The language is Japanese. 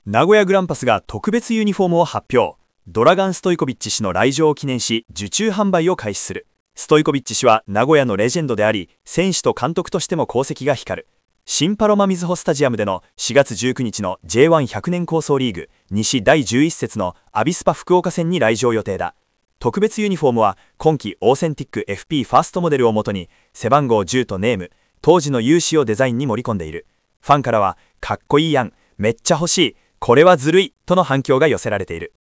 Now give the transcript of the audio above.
名古屋グランパスが特別ユニフォームを発表。ドラガン・ストイコビッチ氏の来場を記念し、受注販売を開始する。ストイコビッチ氏は名古屋のレジェンドであり、選手と監督としても功績が光る。新パロマみずほスタジアムでの4月19日の J1100 年構想リーグ西第11節のアビスパ福岡戦に来場予定だ。特別ユニフォームは今季オーセンティック FP ファーストモデルをもとに背番号10とネーム、当時の勇姿をデザインに盛り込んでいる。ファンからはかっこいいやん、めっちゃ欲しい、これはずるいとの反響が寄せられている。